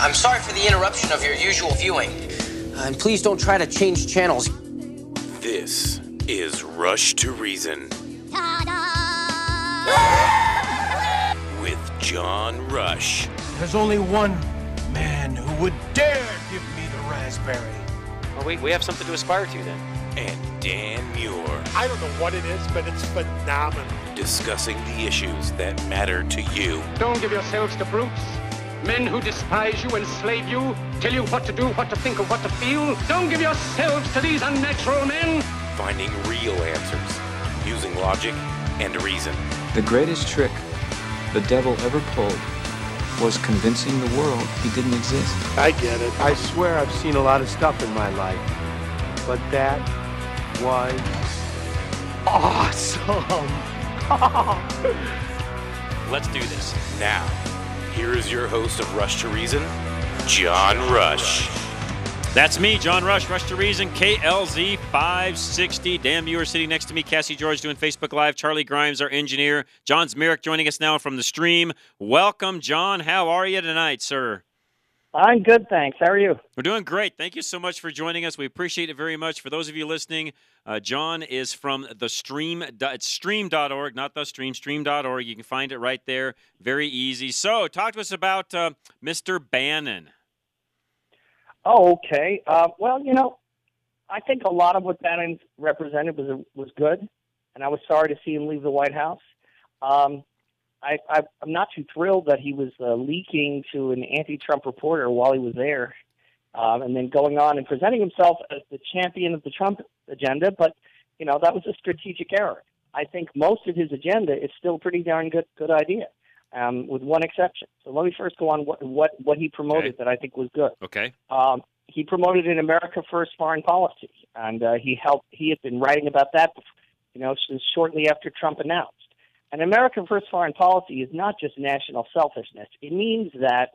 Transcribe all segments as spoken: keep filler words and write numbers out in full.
I'm sorry for the interruption of your usual viewing. Uh, and please don't try to change channels. This is Rush to Reason. With John Rush. There's only one man who would dare give me the raspberry. Well, we, we have something to aspire to then. And Dan Muir. I don't know what it is, but it's phenomenal. Discussing the issues that matter to you. Don't give yourselves to brutes. Men who despise you, enslave you, tell you what to do, what to think, or what to feel. Don't give yourselves to these unnatural men. Finding real answers, using logic and reason. The greatest trick the devil ever pulled was convincing the world he didn't exist. I get it. I swear I've seen a lot of stuff in my life, but that was awesome. Let's do this. Now, here is your host of Rush to Reason, John Rush. That's me, John Rush, Rush to Reason, K L Z five sixty. Dan Muir sitting next to me, Cassie George doing Facebook Live, Charlie Grimes, our engineer, John Zmirak joining us now from the stream. Welcome, John. How are you tonight, sir? I'm good, thanks. How are you? We're doing great. Thank you so much for joining us. We appreciate it very much. For those of you listening, uh, John is from the Stream. It's stream dot org, not the stream, stream dot org. You can find it right there. Very easy. So talk to us about uh, Mister Bannon. Oh, okay. Uh, well, you know, I think a lot of what Bannon represented was was good, and I was sorry to see him leave the White House. Um, I, I, I'm not too thrilled that he was uh, leaking to an anti-Trump reporter while he was there, um, and then going on and presenting himself as the champion of the Trump agenda. But, you know, that was a strategic error. I think most of his agenda is still a pretty darn good good idea, um, with one exception. So let me first go on what what, what he promoted Okay. that I think was good. Okay. Um, he promoted an America First foreign policy, and uh, he helped. He had been writing about that, you know, since shortly after Trump announced. An America First foreign policy is not just national selfishness. It means that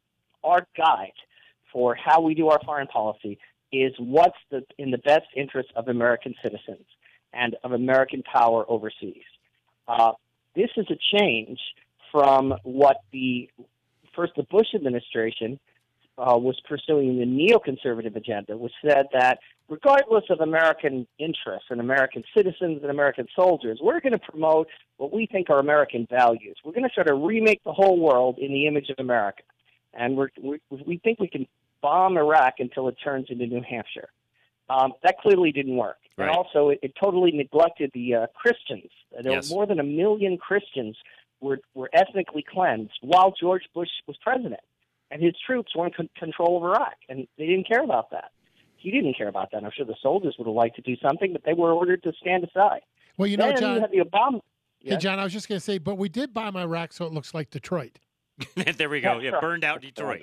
our guide for how we do our foreign policy is what's the, in the best interest of American citizens and of American power overseas. Uh, this is a change from what the first the Bush administration uh, was pursuing the neoconservative agenda, which said that regardless of American interests and American citizens and American soldiers, we're going to promote what we think are American values. We're going to try to remake the whole world in the image of America. And we're, we, we think we can bomb Iraq until it turns into New Hampshire. Um, that clearly didn't work. Right. And also, it, it totally neglected the uh, Christians. There Yes. were more than a million Christians were, were ethnically cleansed while George Bush was president. And his troops were in con- control of Iraq, and they didn't care about that. He didn't care about that. I'm sure the soldiers would have liked to do something, but they were ordered to stand aside. Well, you know, then John. you had the Obama. Hey, John, I was just going to say, but we did bomb Iraq, so it looks like Detroit. There we go. That's Yeah, right. burned out Detroit.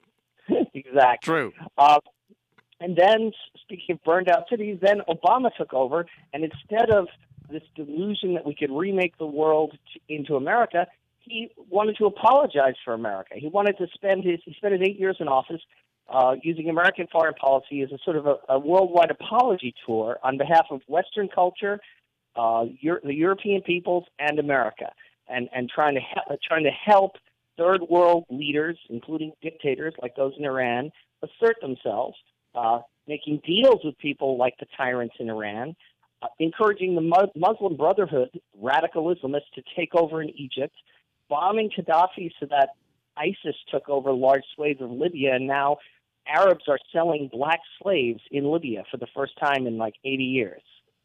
Exactly. True. Uh, and then, speaking of burned out cities, then Obama took over, and instead of this delusion that we could remake the world to, into America, he wanted to apologize for America. He wanted to spend his he spent his eight years in office uh, using American foreign policy as a sort of a, a worldwide apology tour on behalf of Western culture, uh, Euro- the European peoples, and America, and and trying to he- trying to help third world leaders, including dictators like those in Iran, assert themselves, uh, making deals with people like the tyrants in Iran, uh, encouraging the Mu- Muslim Brotherhood, radical Islamists, to take over in Egypt, bombing Gaddafi so that ISIS took over large swathes of Libya, and now Arabs are selling black slaves in Libya for the first time in like eighty years.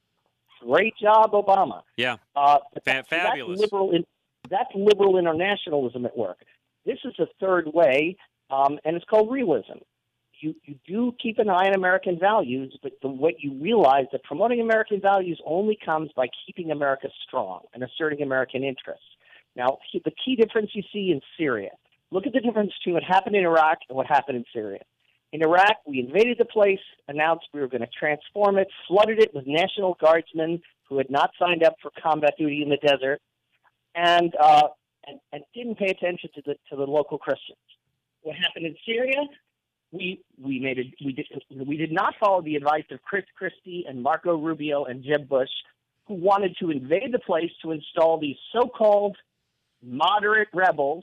Great job, Obama. Yeah. Uh, Fa- that- so fabulous. That's liberal, in, that's liberal internationalism at work. This is a third way, um, and it's called realism. You, you do keep an eye on American values, but the, what you realize that promoting American values only comes by keeping America strong and asserting American interests. Now, the key difference you see in Syria, look at the difference between what happened in Iraq and what happened in Syria. In Iraq, we invaded the place, announced we were going to transform it, flooded it with National Guardsmen who had not signed up for combat duty in the desert, and uh, and, and didn't pay attention to the to the local Christians. What happened in Syria? We we made it. We did we did not follow the advice of Chris Christie and Marco Rubio and Jeb Bush, who wanted to invade the place to install these so-called moderate rebels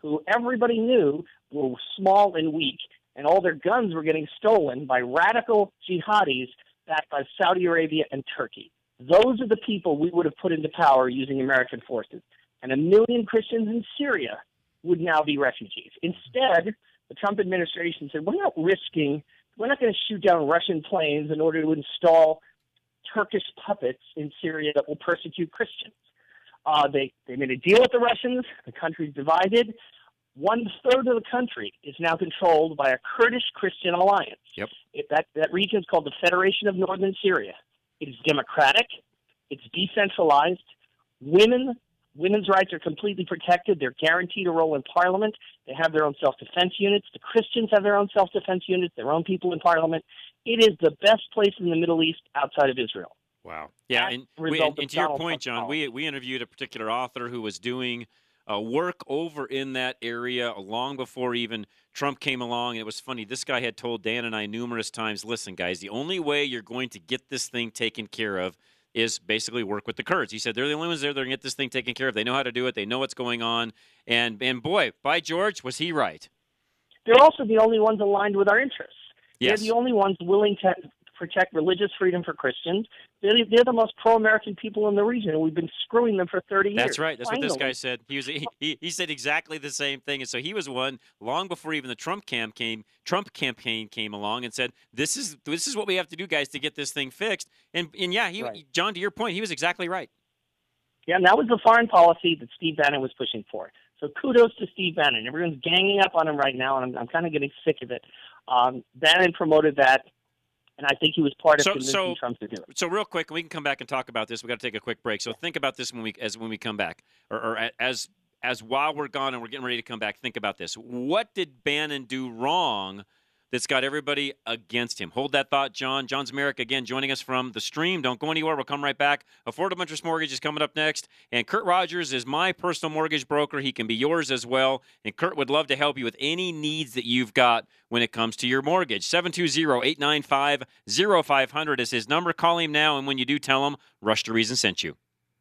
who everybody knew were small and weak, and all their guns were getting stolen by radical jihadis backed by Saudi Arabia and Turkey. Those are the people we would have put into power using American forces. And a million Christians in Syria would now be refugees. Instead, the Trump administration said, we're not risking, we're not going to shoot down Russian planes in order to install Turkish puppets in Syria that will persecute Christians. Uh, they, they made a deal with the Russians. The country's divided. One third of the country is now controlled by a Kurdish Christian alliance. Yep. It, that, that region is called the Federation of Northern Syria. It is democratic. It's decentralized. Women, women's rights are completely protected. They're guaranteed a role in parliament. They have their own self-defense units. The Christians have their own self-defense units, their own people in parliament. It is the best place in the Middle East outside of Israel. Wow. Yeah, That and, we, result and, of and to your Donald point, Trump's John, we, we interviewed a particular author who was doing uh, work over in that area long before even Trump came along. And it was funny. This guy had told Dan and I numerous times, listen, guys, the only way you're going to get this thing taken care of is basically work with the Kurds. He said they're the only ones there that are going to get this thing taken care of. They know how to do it. They know what's going on. And, and boy, by George, was he right. They're also the only ones aligned with our interests. Yes. They're the only ones willing to protect religious freedom for Christians. They're, they're the most pro-American people in the region, and we've been screwing them for thirty years. That's right. That's Finally. what this guy said. He was he, he, he said exactly the same thing. And so he was one long before even the Trump campaign Trump campaign came along and said, "This is this is what we have to do, guys, to get this thing fixed." And and yeah, he, Right. John, to your point, he was exactly right. Yeah, and that was the foreign policy that Steve Bannon was pushing for. So kudos to Steve Bannon. Everyone's ganging up on him right now, and I'm, I'm kind of getting sick of it. Um, Bannon promoted that, and I think he was part of So- convincing so- Trump to do it. So real quick, we can come back and talk about this. We got to take a quick break. So think about this when we as when we come back, or, or as as while we're gone and we're getting ready to come back. Think about this. What did Bannon do wrong that's got everybody against him? Hold that thought, John. John Zmirak, again, joining us from The Stream. Don't go anywhere. We'll come right back. Affordable Interest Mortgage is coming up next. And Kurt Rogers is my personal mortgage broker. He can be yours as well. And Kurt would love to help you with any needs that you've got when it comes to your mortgage. seven two zero, eight nine five, zero five zero zero is his number. Call him now. And when you do, tell him Rush to Reason sent you.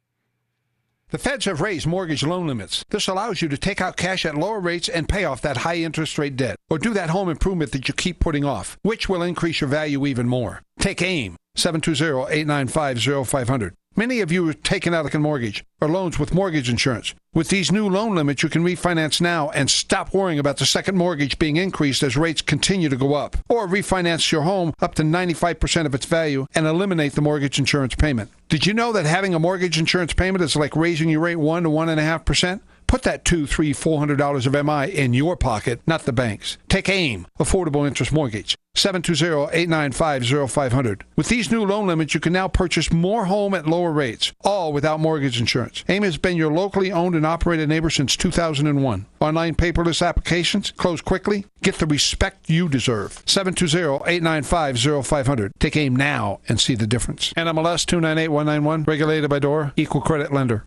The feds have raised mortgage loan limits. This allows you to take out cash at lower rates and pay off that high interest rate debt, or do that home improvement that you keep putting off, which will increase your value even more. Take AIM, seven two zero, eight nine five, zero five zero zero. Many of you are taking out a mortgage or loans with mortgage insurance. With these new loan limits, you can refinance now and stop worrying about the second mortgage being increased as rates continue to go up. Or refinance your home up to ninety-five percent of its value and eliminate the mortgage insurance payment. Did you know that having a mortgage insurance payment is like raising your rate one to one and a half percent? Put that two, three, four hundred dollars of M I in your pocket, not the bank's. Take AIM, Affordable Interest Mortgage, seven two zero, eight nine five, zero five zero zero. With these new loan limits, you can now purchase more home at lower rates, all without mortgage insurance. AIM has been your locally owned and operated neighbor since two thousand one. Online paperless applications close quickly. Get the respect you deserve. seven two zero, eight nine five, zero five zero zero. Take AIM now and see the difference. N M L S two nine eight one nine one, regulated by D O R A, equal credit lender.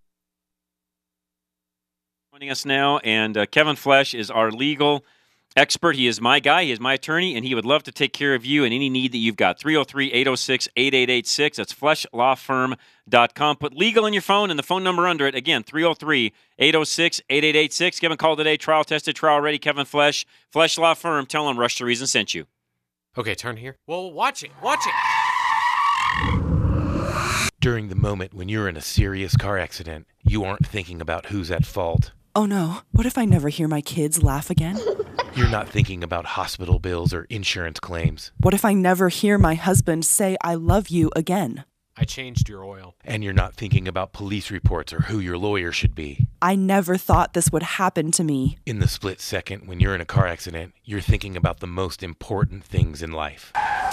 Joining us now, and uh, Kevin Flesh is our legal expert. He is my guy. He is my attorney, and he would love to take care of you and any need that you've got. three oh three, eight oh six, eight eight eight six. That's flesh law firm dot com. Put legal in your phone and the phone number under it. Again, three oh three, eight oh six, eight eight eight six. Kevin called today. Trial tested, trial ready. Kevin Flesh, Flesh Law Firm. Tell him Rush to Reason sent you. Okay, turn here. Well, watch it. Watch it. During the moment when you're in a serious car accident, you aren't thinking about who's at fault. Oh no, what if I never hear my kids laugh again? You're not thinking about hospital bills or insurance claims. What if I never hear my husband say I love you again? I changed your oil. And you're not thinking about police reports or who your lawyer should be. I never thought this would happen to me. In the split second when you're in a car accident, you're thinking about the most important things in life.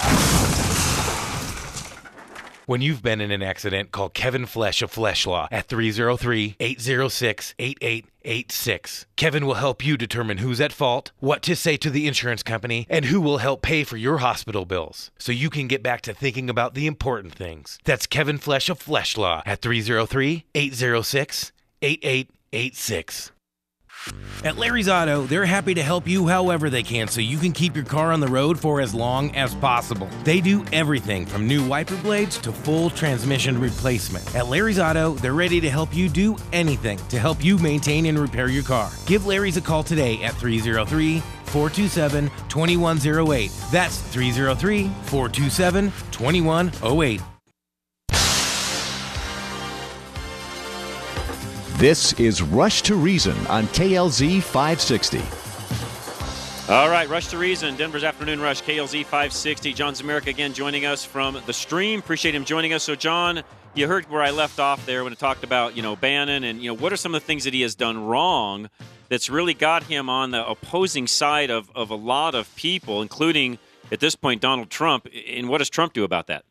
When you've been in an accident, call Kevin Flesh of Flesh Law at three oh three, eight oh six, eight eight eight six. Kevin will help you determine who's at fault, what to say to the insurance company, and who will help pay for your hospital bills, so you can get back to thinking about the important things. That's Kevin Flesh of Flesh Law at three oh three, eight oh six, eight eight eight six. At Larry's Auto, they're happy to help you however they can so you can keep your car on the road for as long as possible. They do everything from new wiper blades to full transmission replacement. At Larry's Auto, they're ready to help you do anything to help you maintain and repair your car. Give Larry's a call today at three oh three, four two seven, two one oh eight. That's three oh three, four two seven, two one oh eight. This is Rush to Reason on K L Z five sixty. All right, Rush to Reason, Denver's Afternoon Rush, K L Z five sixty. John Zemerick again joining us from the stream. Appreciate him joining us. So, John, you heard where I left off there when I talked about, you know, Bannon and, you know, what are some of the things that he has done wrong that's really got him on the opposing side of, of a lot of people, including, at this point, Donald Trump. And what does Trump do about that?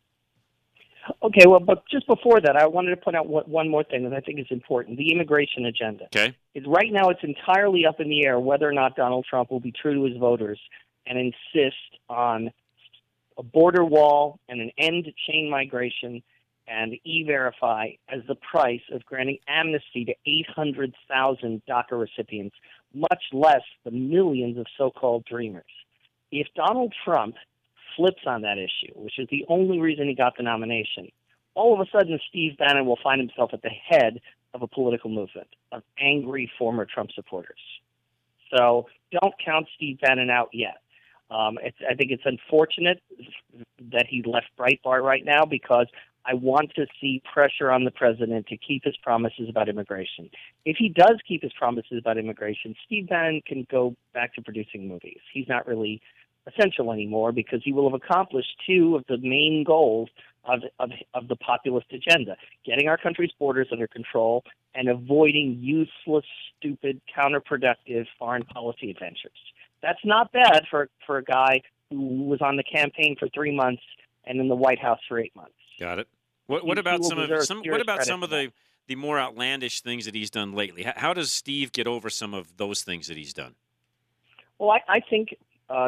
Okay, well, but just before that, I wanted to point out one, one more thing that I think is important, the immigration agenda. Okay. Is right now it's entirely up in the air whether or not Donald Trump will be true to his voters and insist on a border wall and an end to chain migration and E-Verify as the price of granting amnesty to eight hundred thousand DACA recipients, much less the millions of so-called dreamers. If Donald Trump flips on that issue, which is the only reason he got the nomination, all of a sudden Steve Bannon will find himself at the head of a political movement of angry former Trump supporters. So don't count Steve Bannon out yet. Um, it's, I think it's unfortunate that he left Breitbart right now because I want to see pressure on the president to keep his promises about immigration. If he does keep his promises about immigration, Steve Bannon can go back to producing movies. He's not really essential anymore because he will have accomplished two of the main goals of, of, of the populist agenda, getting our country's borders under control and avoiding useless, stupid, counterproductive foreign policy adventures. That's not bad for, for a guy who was on the campaign for three months and in the White House for eight months. Got it. What, what about some of some? What about some of the, the more outlandish things that he's done lately? How, how does Steve get over some of those things that he's done? Well, I, I think uh,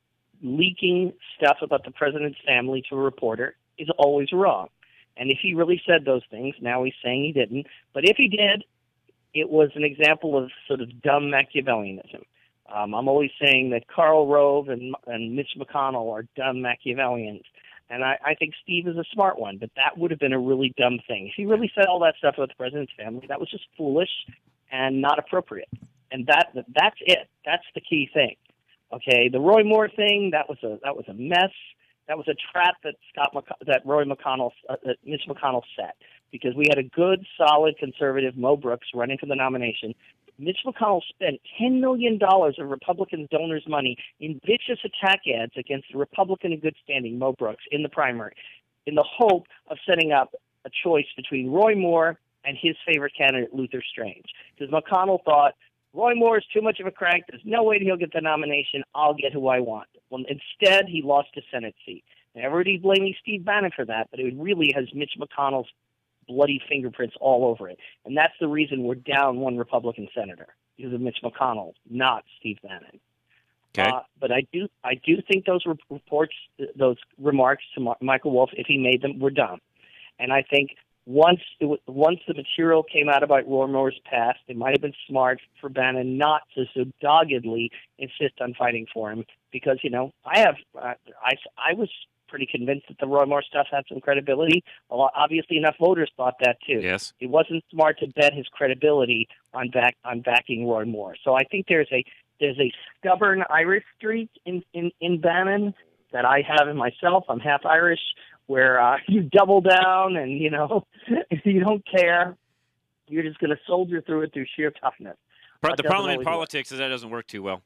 leaking stuff about the president's family to a reporter is always wrong. And if he really said those things, now he's saying he didn't. But if he did, it was an example of sort of dumb Machiavellianism. Um, I'm always saying that Karl Rove and, and Mitch McConnell are dumb Machiavellians. And I, I think Steve is a smart one, but that would have been a really dumb thing. If he really said all that stuff about the president's family, that was just foolish and not appropriate. And that that's it. That's the key thing. Okay, the Roy Moore thing, that was a that was a mess. That was a trap that Scott McC- that Roy McConnell, uh, that Mitch McConnell set, because we had a good, solid conservative, Mo Brooks, running for the nomination. Mitch McConnell spent ten million dollars of Republican donors' money in vicious attack ads against the Republican in good standing, Mo Brooks, in the primary, in the hope of setting up a choice between Roy Moore and his favorite candidate, Luther Strange. Because McConnell thought, Roy Moore is too much of a crank. There's no way he'll get the nomination. I'll get who I want. Well, instead, he lost a Senate seat. And everybody's blaming Steve Bannon for that, but it really has Mitch McConnell's bloody fingerprints all over it. And that's the reason we're down one Republican senator, because of Mitch McConnell, not Steve Bannon. Okay. Uh, but I do, I do think those re- reports, those remarks to Ma- Michael Wolff, if he made them, were dumb. And I think once it w- once the material came out about Roy Moore's past, it might have been smart for Bannon not to so doggedly insist on fighting for him, because, you know, I have, uh, I, I was pretty convinced that the Roy Moore stuff had some credibility. A lot, obviously, enough voters thought that too. Yes. It wasn't smart to bet his credibility on back on backing Roy Moore. So I think there's a there's a stubborn Irish streak in, in, in Bannon that I have in myself. I'm half Irish, where uh, you double down and, you know, you don't care. You're just going to soldier through it through sheer toughness. But the That problem doesn't in always politics is that doesn't work too well.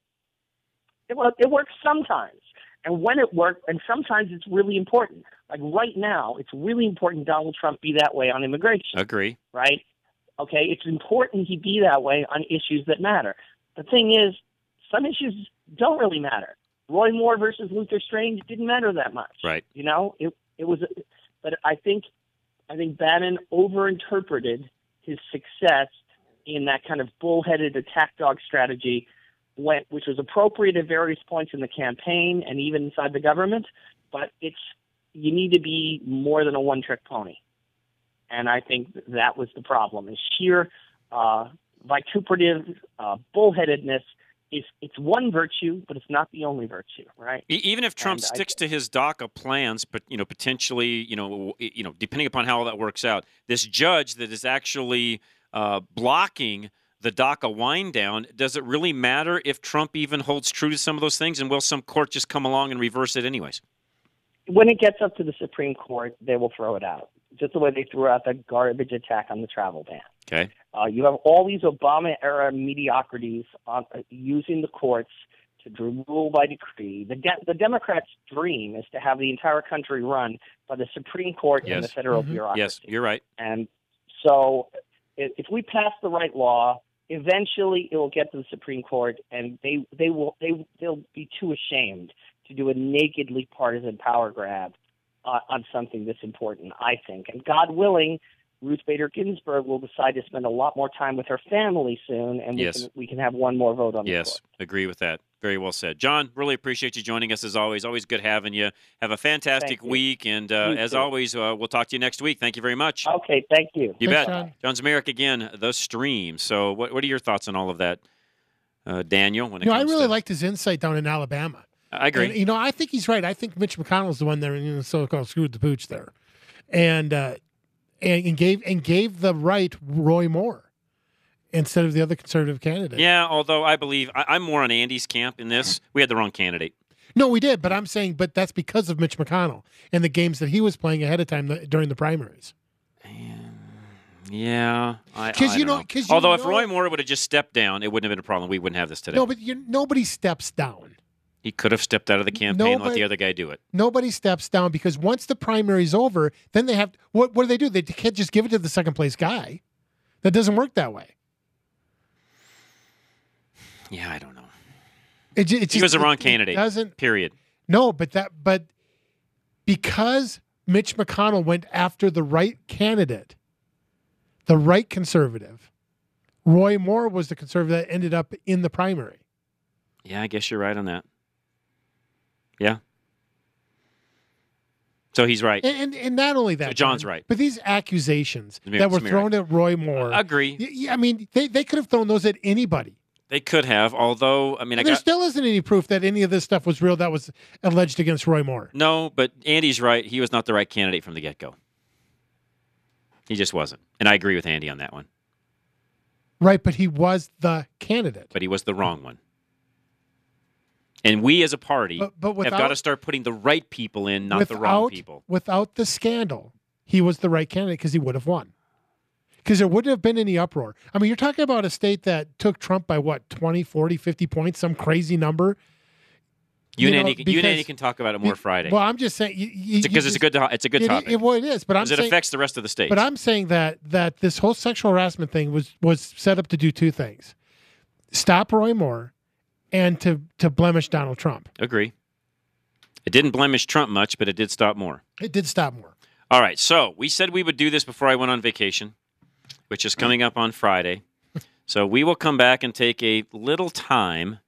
It, well, it works sometimes. And when it works, and sometimes it's really important. Like right now, it's really important Donald Trump be that way on immigration. Agree. Right? Okay, it's important he be that way on issues that matter. The thing is, some issues don't really matter. Roy Moore versus Luther Strange didn't matter that much. Right. You know, it it was, but I think I think Bannon overinterpreted his success in that kind of bullheaded attack dog strategy, went, which was appropriate at various points in the campaign and even inside the government. But it's you need to be more than a one-trick pony, and I think that was the problem. Is sheer uh, vituperative, uh, bullheadedness. Is it's one virtue, but it's not the only virtue, right? E- Even if Trump And sticks I, to his DACA plans, but you know, potentially, you know, you know, depending upon how all that works out, this judge that is actually uh, blocking the DACA wind down, does it really matter if Trump even holds true to some of those things, and will some court just come along and reverse it anyways? When it gets up to the Supreme Court, they will throw it out, just the way they threw out the garbage attack on the travel ban. Okay. Uh, you have all these Obama-era mediocrities on, uh, using the courts to rule by decree. The, de- the Democrats' dream is to have the entire country run by the Supreme Court Yes. and the federal Mm-hmm. bureaucracy. Yes, you're right. And so if, if we pass the right law, eventually it will get to the Supreme Court, and they, they will, they, they'll be too ashamed to do a nakedly partisan power grab uh, on something this important, I think. And God willing, Ruth Bader Ginsburg will decide to spend a lot more time with her family soon, and we, Yes. can, we can have one more vote on the Yes, court. agree with that. Very well said. John, really appreciate you joining us as always. Always good having you. Have a fantastic Thank you. week, and uh, You as too. always, uh, we'll talk to you next week. Thank you very much. Okay, thank you. You Thanks, bet. John. John Zmirak again, The Stream. So what, what are your thoughts on all of that, uh, Daniel? When it You know, I comes really to, liked his insight down in Alabama. I agree. And, you know, I think he's right. I think Mitch McConnell's the one there, you know, so-called screwed the pooch there, and uh, and, and gave and gave the right Roy Moore instead of the other conservative candidate. Yeah, although I believe I, I'm more on Andy's camp in this. We had the wrong candidate. No, we did, but I'm saying, but that's because of Mitch McConnell and the games that he was playing ahead of time th- during the primaries. Yeah, I, 'Cause I you don't know- 'cause you although if know- Roy Moore would have just stepped down, it wouldn't have been a problem. We wouldn't have this today. No, but you, nobody steps down. He could have stepped out of the campaign and let Nobody- the other guy do it. Nobody steps down because once the primary's over, then they have what? What do they do? They can't just give it to the second place guy. That doesn't work that way. Yeah, I don't know. It, ju- it He just, was the it- wrong it candidate. Doesn't Period. no, but that but because Mitch McConnell went after the right candidate, the right conservative, Roy Moore was the conservative that ended up in the primary. Yeah, I guess you're right on that. Yeah. So he's right. And and, and not only that, So John's John, right. But these accusations Samir- that were Samir. thrown at Roy Moore, I agree. y- y- I mean, they, they could have thrown those at anybody. They could have, although I mean, I there got still isn't any proof that any of this stuff was real that was alleged against Roy Moore. no, but Andy's right. He was not the right candidate from the get-go. He just wasn't, and I agree with Andy on that one. Right, but he was the candidate. But he was the wrong one. And we, as a party, But- but have without- got to start putting the right people in, not without, the wrong people. Without the scandal, he was the right candidate because he would have won. Because there wouldn't have been any uproar. I mean, you're talking about a state that took Trump by what, twenty, forty, fifty points, some crazy number. You, and know, Andy, can- you and Andy because- can talk about it more Friday. Well, I'm just saying you- you- because you it's a just- good, it's a good it- topic. It, well, it is, but I'm because it saying, affects the rest of the states. But I'm saying that that this whole sexual harassment thing was was set up to do two things: stop Roy Moore, and to to blemish Donald Trump. Agree. It didn't blemish Trump much, but it did stop more. It did stop Moore. All right, so we said we would do this before I went on vacation, which is coming up on Friday. So we will come back and take a little time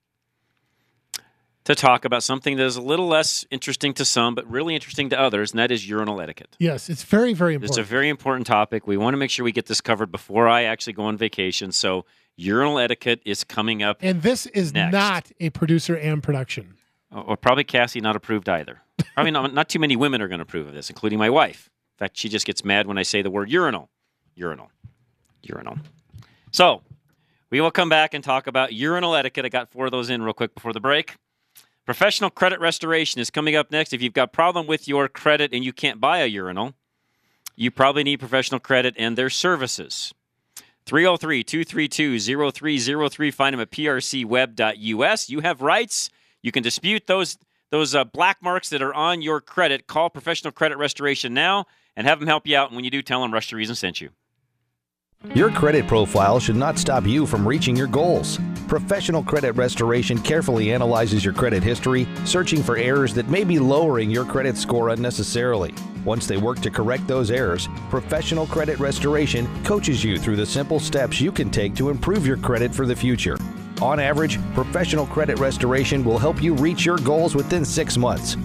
to talk about something that is a little less interesting to some, but really interesting to others, and that is urinal etiquette. Yes, it's very very It's important. a very important topic. We want to make sure we get this covered before I actually go on vacation. So urinal etiquette is coming up, and this is next. not a producer and production. or probably Cassie not approved either. Probably not, not too many women are going to approve of this, including my wife. In fact, she just gets mad when I say the word urinal. Urinal. Urinal. So we will come back and talk about urinal etiquette. I got four of those in real quick before the break. Professional credit restoration is coming up next. If you've got a problem with your credit and you can't buy a urinal, you probably need professional credit and their services. three oh three, two three two, oh three oh three. Find them at p r c web dot u s. You have rights. You can dispute those those uh, black marks that are on your credit. Call Professional Credit Restoration now and have them help you out. And when you do, tell them Rush to Reason sent you. Your credit profile should not stop you from reaching your goals. Professional Credit Restoration carefully analyzes your credit history, searching for errors that may be lowering your credit score unnecessarily. Once they work to correct those errors, Professional Credit Restoration coaches you through the simple steps you can take to improve your credit for the future. On average, Professional Credit Restoration will help you reach your goals within six months.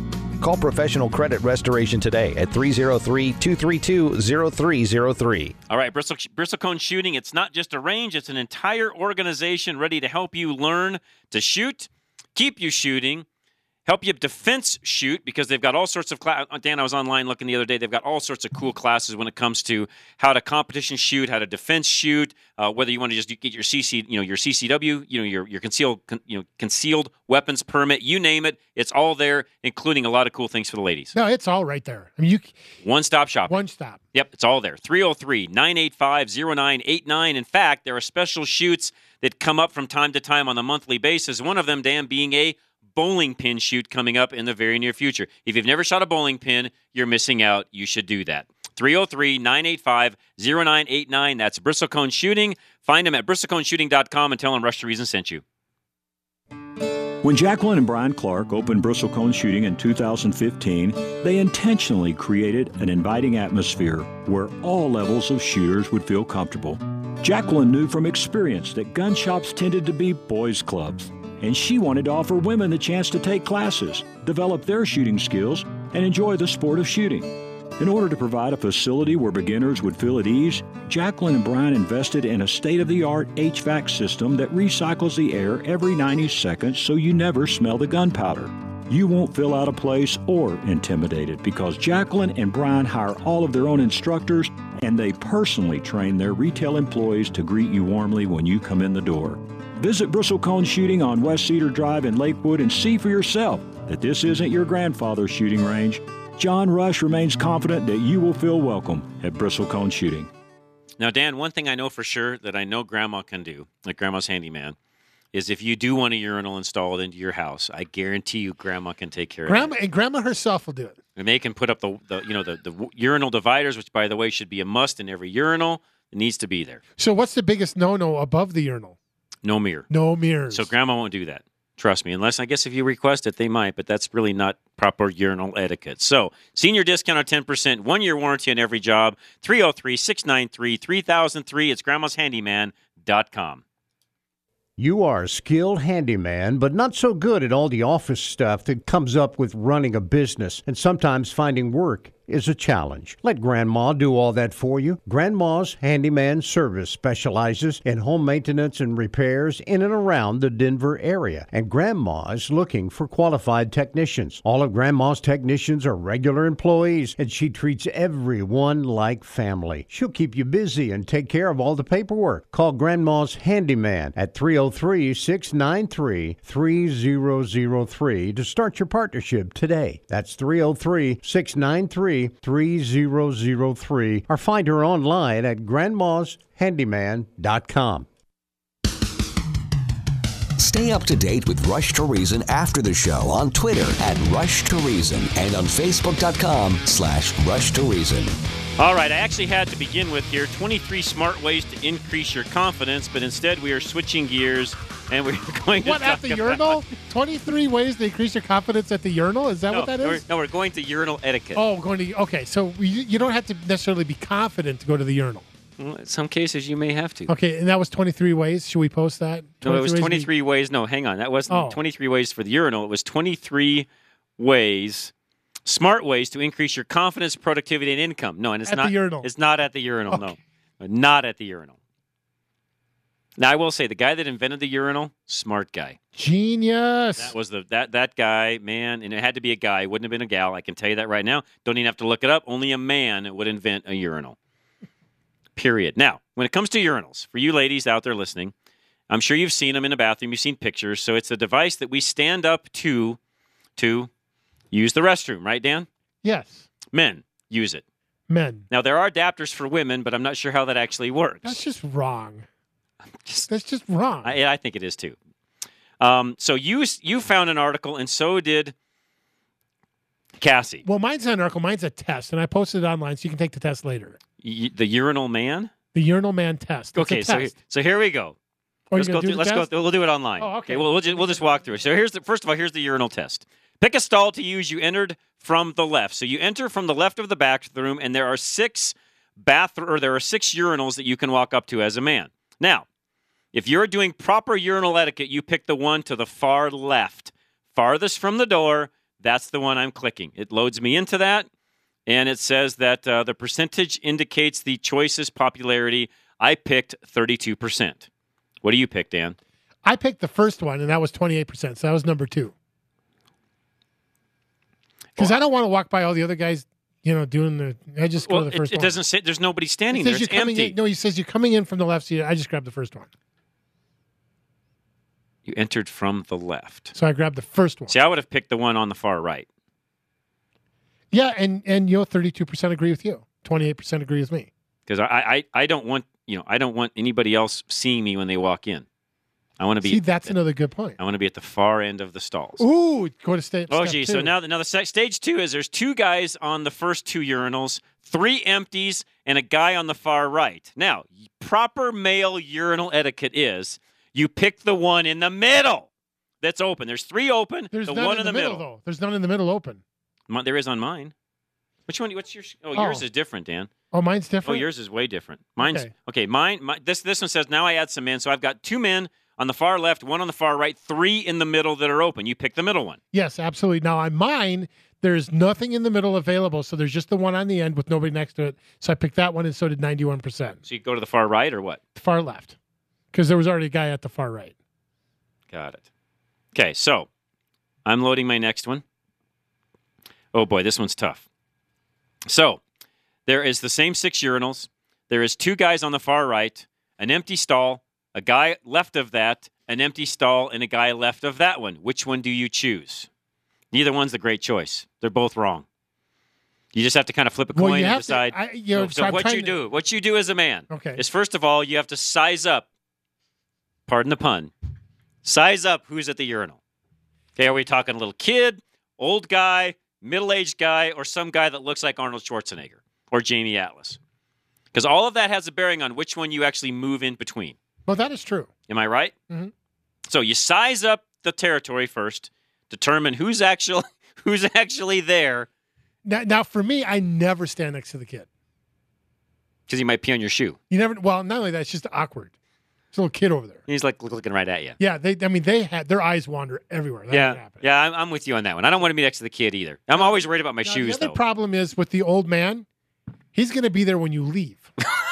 Call Professional Credit Restoration today at three oh three, two three two, oh three oh three. All right, Bristol, Bristlecone Shooting, it's not just a range, it's an entire organization ready to help you learn to shoot, keep you shooting, help you defense shoot, because they've got all sorts of classes. Dan, I was online looking the other day. They've got all sorts of cool classes when it comes to how to competition shoot, how to defense shoot, uh, whether you want to just get your C C, you know, your C C W, you know, your your concealed, con, you know, concealed weapons permit, you name it. It's all there, including a lot of cool things for the ladies. No, it's all right there. I mean, you one-stop shopping. One stop. Yep, it's all there. three oh three, nine eight five, oh nine eight nine. In fact, there are special shoots that come up from time to time on a monthly basis. One of them, Dan, being a bowling pin shoot coming up in the very near future. If you've never shot a bowling pin, you're missing out. You should do that. three oh three, nine eight five, oh nine eight nine. That's Bristlecone Shooting. Find them at bristlecone shooting dot com and tell them Rush to Reason sent you. When Jacqueline and Brian Clark opened Bristlecone Shooting in two thousand fifteen, they intentionally created an inviting atmosphere where all levels of shooters would feel comfortable. Jacqueline knew from experience that gun shops tended to be boys' clubs, and she wanted to offer women the chance to take classes, develop their shooting skills, and enjoy the sport of shooting. In order to provide a facility where beginners would feel at ease, Jacqueline and Brian invested in a state-of-the-art H V A C system that recycles the air every ninety seconds so you never smell the gunpowder. You won't feel out of place or intimidated because Jacqueline and Brian hire all of their own instructors, and they personally train their retail employees to greet you warmly when you come in the door. Visit Bristlecone Shooting on West Cedar Drive in Lakewood and see for yourself that this isn't your grandfather's shooting range. John Rush remains confident that you will feel welcome at Bristlecone Shooting. Now, Dan, one thing I know for sure that I know Grandma can do, like Grandma's handyman, is if you do want a urinal installed into your house, I guarantee you Grandma can take care Grandma, of it. and Grandma herself will do it. And they can put up the, the you know the, the urinal dividers, which, by the way, should be a must in every urinal. It needs to be there. So what's the biggest no-no above the urinal? No mirror. No mirrors. So Grandma won't do that. Trust me. Unless, I guess, if you request it, they might, but that's really not proper urinal etiquette. So, senior discount of ten percent, one-year warranty on every job, three oh three, six nine three, three thousand three. It's grandmas handyman dot com. You are a skilled handyman, but not so good at all the office stuff that comes up with running a business, and sometimes finding work is a challenge. Let Grandma do all that for you. Grandma's Handyman Service specializes in home maintenance and repairs in and around the Denver area, and Grandma is looking for qualified technicians. All of Grandma's technicians are regular employees, and she treats everyone like family. She'll keep you busy and take care of all the paperwork. Call Grandma's Handyman at three oh three, six nine three, three oh oh three to start your partnership today. That's three oh three, six nine three, three oh oh three, or find her online at grandmas handyman dot com. Stay up to date with Rush to Reason after the show on Twitter at Rush to Reason and on Facebook dot com slash Rush to Reason. All right, I actually had to begin with here twenty-three smart ways to increase your confidence, but instead we are switching gears and we're going to What, at the urinal? twenty-three ways to increase your confidence at the urinal? Is that no, what that no, is? We're, no, we're going to urinal etiquette. Oh, going to, okay, so you, you don't have to necessarily be confident to go to the urinal. Well, in some cases, you may have to. Okay, and that was twenty-three ways. Should we post that? No, it was ways twenty-three we... ways. No, hang on. That wasn't oh. twenty-three ways for the urinal. It was twenty-three ways, smart ways to increase your confidence, productivity, and income. No, and it's at not the urinal. It's not at the urinal. Okay. No, not at the urinal. Now, I will say the guy that invented the urinal, smart guy, genius. That was the that that guy, man, and it had to be a guy. It wouldn't have been a gal. I can tell you that right now. Don't even have to look it up. Only a man would invent a urinal. Period. Now, when it comes to urinals, for you ladies out there listening, I'm sure you've seen them in a bathroom. You've seen pictures. So it's a device that we stand up to to use the restroom, right, Dan? Yes. Men use it. Men. Now, there are adapters for women, but I'm not sure how that actually works. That's just wrong. Just, That's just wrong. I, I think it is, too. Um, so you you found an article, and so did Cassie. Well, mine's not an article. Mine's a test, and I posted it online, so you can take the test later. Y- the urinal man? The urinal man test. It's okay, so test. so here we go. Oh, let's you're go do through. the Let's test? go. We'll do it online. Oh, okay. We'll, we'll just we'll just walk through it. So here's the first of all. Here's the urinal test. Pick a stall to use. You entered from the left. So you enter from the left of the back of the room, and there are six bath or there are six urinals that you can walk up to as a man. Now, if you're doing proper urinal etiquette, you pick the one to the far left, farthest from the door. that's the one I'm clicking. It loads me into that, and it says that uh, the percentage indicates the choice's popularity. I picked thirty-two percent. What do you pick, Dan? I picked the first one, and that was twenty-eight percent, so that was number two. Because I don't want to walk by all the other guys, you know, doing the. I just go Well, to the it, first it one. doesn't say there's nobody standing It there. says It's you're coming empty. in, no, he says you're coming in from the left seat. I just grabbed the first one. You entered from the left. So I grabbed the first one. See, I would have picked the one on the far right. Yeah, and and you know, thirty-two percent agree with you. twenty-eight percent agree with me. Because I, I, I don't want you know I don't want anybody else seeing me when they walk in. I want to be. See, that's another good point. I want to be at the far end of the stalls. Ooh, go to stage. Oh, gee. So now, now the se- stage two is there's two guys on the first two urinals, three empties, and a guy on the far right. Now, proper male urinal etiquette is you pick the one in the middle that's open. There's three open. There's the none one in in the, the middle, middle. though. There's none in the middle open. Mi- There is on mine. Which one? What's yours? Oh, Oh. yours is different, Dan. Oh, mine's Oh, different. yours is way different. Mine's okay. Okay. mine. My, this this one says now I add some men, so I've got two men on the far left, one on the far right, three in the middle that are open. You pick the middle one. Yes, absolutely. Now on mine, there's nothing in the middle available, so there's just the one on the end with nobody next to it. So I picked that one, and so did ninety-one percent. So you go to the far right or what? Far left, because there was already a guy at the far right. Got it. Okay, so I'm loading my next one. Oh boy, this one's tough. So there is the same six urinals. There is two guys on the far right, an empty stall, a guy left of that, an empty stall, and a guy left of that one. Which one do you choose? Neither one's the great choice. They're both wrong. You just have to kind of flip a Well, coin you and have to- decide. I- you know, so so I'm what trying you to- do, what you do as a man, Okay. is first of all you have to size up. Pardon the pun. Size up who's at the urinal. Okay, are we talking a little kid, old guy, middle-aged guy, or some guy that looks like Arnold Schwarzenegger or Jamie Atlas? Because all of that has a bearing on which one you actually move in between. Well, that is true. Am I right? Mhm. So you size up the territory first, determine who's actually who's actually there, Now, now for me, I never stand next to the kid. because he might pee on your shoe. You never. Well, not only that, it's just awkward. There's a little kid over there. He's like looking right at you. Yeah, they. I mean, they had their eyes wander everywhere. That would Yeah, happen. yeah, I'm, I'm with you on that one. I don't want to be next to the kid either. I'm always worried about my Now, shoes, the other though. problem is with the old man. He's going to be there when you leave.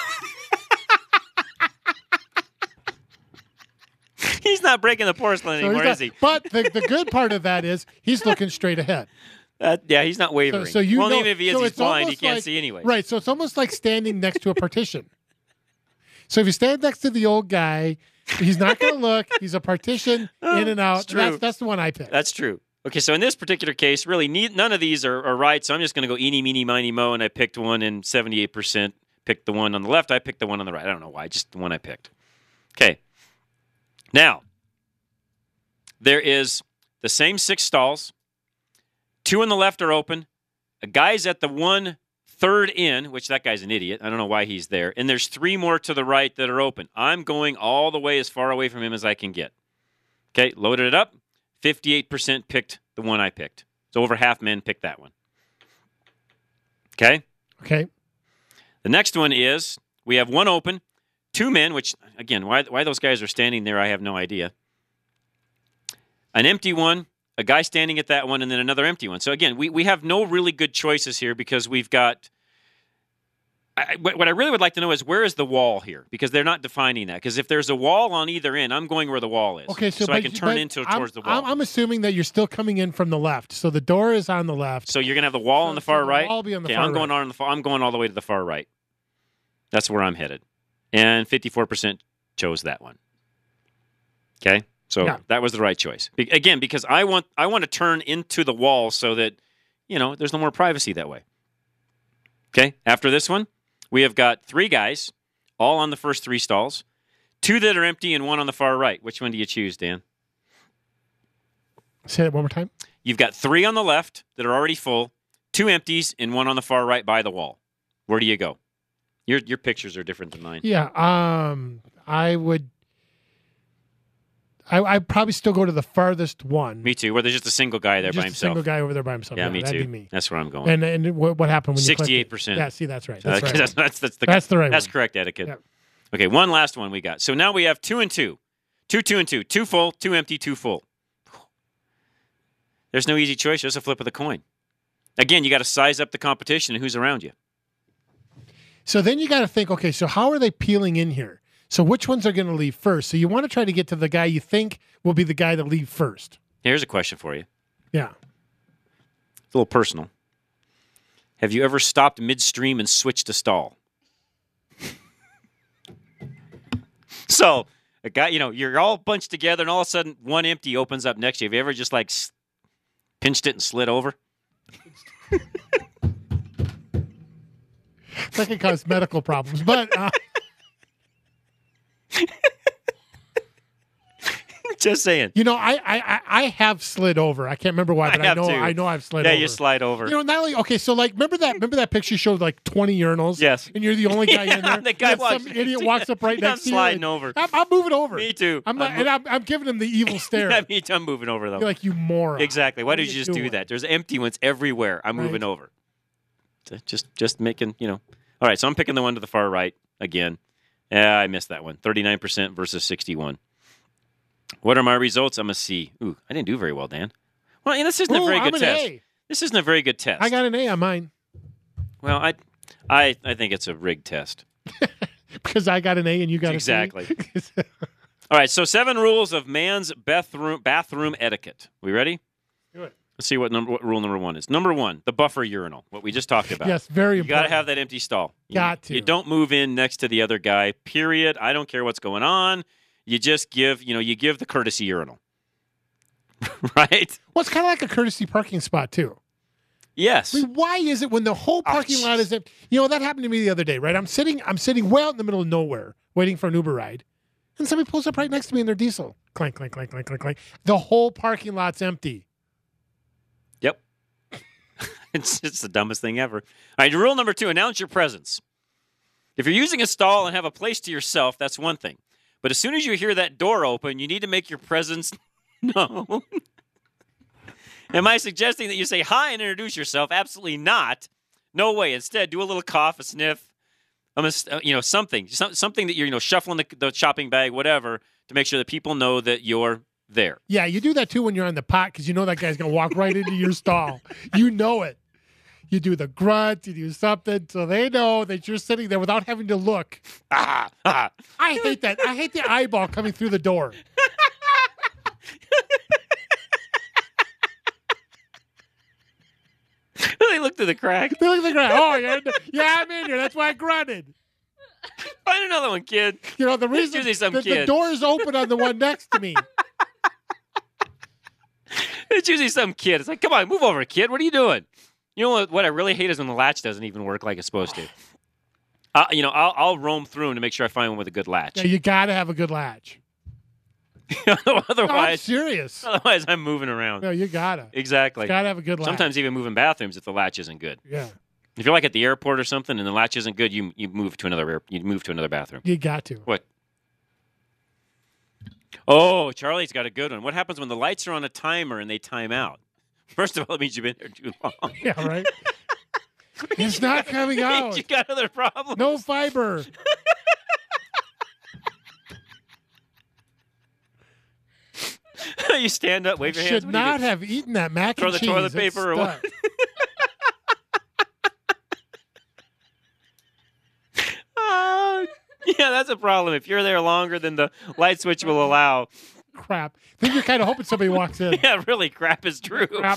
He's not breaking the porcelain So anymore, he's is he? not- But the, the good part of that is he's looking straight ahead. Uh, yeah, he's not wavering. So, so you well, know, even if he is, so he's it's blind. He almost can't like- see anyway. Right. So it's almost like standing next to a partition. So if you stand next to the old guy, he's not going to look. He's a partition in and out. It's true. That's, that's the one I picked. That's true. Okay, so in this particular case, really, ne- none of these are, are right. So I'm just going to go eeny, meeny, miny, mo, and I picked one, and seventy-eight percent picked the one on the left. I picked the one on the right. I don't know why, just the one I picked. Okay. Now, there is the same six stalls. Two on the left are open. A guy's at the one third in, which that guy's an idiot. I don't know why he's there. And there's three more to the right that are open. I'm going all the way as far away from him as I can get. Okay, loaded it up. fifty-eight percent picked the one I picked. So over half men picked that one. Okay? Okay. The next one is we have one open, two men, which, again, why, why those guys are standing there, I have no idea. An empty one, a guy standing at that one, and then another empty one. So, again, we, we have no really good choices here because we've got I, what I really would like to know is where is the wall here? Because they're not defining that. Because if there's a wall on either end, I'm going where the wall is. Okay, so, so I but- can turn but into I'm- towards the wall. I'm, I'm assuming that you're still coming in from the left. So the door is on the left. So you're going to have the wall on the so far the right? wall will be on the okay, far I'm going right. on the far, I'm going all the way to the far right. That's where I'm headed. And fifty-four percent chose that one. Okay? So Yeah. that was the right choice. Be- again, because I want I want to turn into the wall so that, you know, there's no more privacy that way. Okay? After this one, we have got three guys, all on the first three stalls, two that are empty and one on the far right. Which one do you choose, Dan? Say it one more time. You've got three on the left that are already full, two empties, and one on the far right by the wall. Where do you go? Your your pictures are different than mine. Yeah. Um, I would. I I'd probably still go to the farthest one. Me too. Where there's just a single guy there Just by a himself. single guy over there by himself. Yeah, me that'd too. Be me. That's where I'm going. And and what, what happened when you clicked it? Sixty-eight percent. Yeah. See, that's right. So That's that- right. that's, that's, that's the That's the right That's one. correct etiquette. Yep. Okay, one last one we got. So now we have two and two, two two and two, two full, two empty, two full. There's no easy choice. Just a flip of the coin. Again, you got to size up the competition and who's around you. So then you got to think, okay, so how are they peeling in here? So which ones are going to leave first? So you want to try to get to the guy you think will be the guy to leave first. Here's a question for you. Yeah. It's a little personal. Have you ever stopped midstream and switched to stall? So, a guy, you know, you're all bunched together, and all of a sudden, one empty opens up next to you. Have you ever just like s- pinched it and slid over? That can cause medical problems, but uh... just saying. You know, I, I I have slid over. I can't remember why, but I, I, have know too. I know I've slid yeah, over. you slide over. You know, not only okay, so like remember that remember that picture showed like twenty urinals? Yes. And you're the only guy Yeah, in there. the guy and walks some next idiot to walks you. up right Yeah, next I'm to you. sliding and over. I'm, I'm moving over. Me too. I'm, not, I'm and I'm, I'm giving him the evil stare. yeah, me too. I'm moving over though. You're like, you moron. Exactly. Why What did are you you just do doing? that? There's empty ones everywhere. I'm Right. moving over. So just just making, you know. All right, so I'm picking the one to the far right again. Yeah, I missed that one. thirty-nine percent versus sixty-one. What are my results? I'm a C. Ooh, I didn't do very well, Dan. Well, yeah, this isn't Ooh, a very I'm good an test. A. This isn't a very good test. I got an A on mine Well, I, I, I think it's a rigged test. because I got an A and you got a C. Exactly. All right, so seven rules of man's bathroom bathroom etiquette. We ready? Do it. Let's see what number what rule number one is. Number one, the buffer urinal. What we just talked about. Yes, very You got to important. have that empty stall. You- Got to. You don't move in next to the other guy. Period. I don't care what's going on. You just give. You know, you give the courtesy urinal. Right? Well, it's kind of like a courtesy parking spot too. Yes. I mean, why is it when the whole parking Oh, lot is empty? You know, that happened to me the other day, right? I'm sitting, I'm sitting well out in the middle of nowhere, waiting for an Uber ride, and somebody pulls up right next to me in their diesel. Clank, clank, clank, clank, clank, clank. The whole parking lot's empty. Yep. it's it's the dumbest thing ever. All right, rule number two, announce your presence. If you're using a stall and have a place to yourself, that's one thing. But as soon as you hear that door open, you need to make your presence known. Am I suggesting that you say hi and introduce yourself? Absolutely not. No way. Instead, do a little cough, a sniff, I'm a, you know, something, some, something that you're, you know, shuffling the, the shopping bag, whatever, to make sure that people know that you're there. Yeah, you do that too when you're on the pot because you know that guy's gonna walk right into your stall. You know it. You do the grunt, you do something, so they know that you're sitting there without having to look. Ah, ah. I hate that. I hate the eyeball coming through the door. They look through the crack. They look at the ground. Oh, yeah, yeah, I'm in here. That's why I grunted. Find another one, kid. You know, the It's reason usually some that the kid. door is open on the one next to me. It's usually some kid. It's like, come on, move over, kid. What are you doing? You know what? What I really hate is when the latch doesn't even work like it's supposed to. Uh, you know, I'll, I'll roam through them to make sure I find one with a good latch. Yeah, you got to have a good latch. otherwise, No, I'm serious. Otherwise, I'm moving around. No, you gotta. Exactly. Got to have a good latch. Sometimes even moving bathrooms if the latch isn't good. Yeah, If you're like at the airport or something and the latch isn't good, you you move to another air, you move to another bathroom. you got to. What? Oh, Charlie's got a good one. What happens when the lights are on a timer and they time out? First of all, it means you've been there too long. Yeah, right. It's not coming out. You got other problems. No fiber. You stand up, wave your hands. Should What do you not do? have eaten that mac Throw and the cheese. toilet It's paper or what? stuck. Uh, yeah, that's a problem. If you're there longer than the light switch will allow. Crap. Then you're kind of hoping somebody walks in. Yeah, really, crap is true. Crap.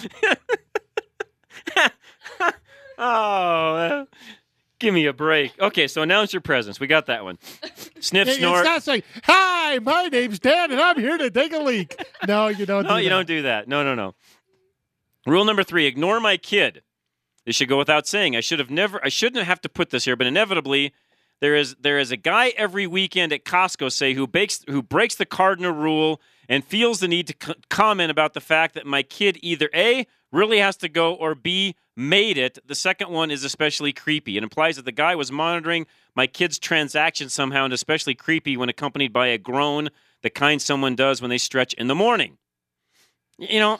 Oh, uh, give me a break. Okay, so announce your presence. We got that one. Sniff, It- snort. It's not saying, "Hi, my name's Dan, and I'm here to take a leak." No, you don't. No, do you that. don't do that. No, no, no. Rule number three: ignore my kid. This should go without saying. I should have never. I shouldn't have to put this here, but inevitably, there is there is a guy every weekend at Costco, say, who bakes who breaks the cardinal rule and feels the need to c- comment about the fact that my kid either A, really has to go, or B, made it. The second one is especially creepy. It implies that the guy was monitoring my kid's transactions somehow, and especially creepy when accompanied by a groan, the kind someone does when they stretch in the morning. You know,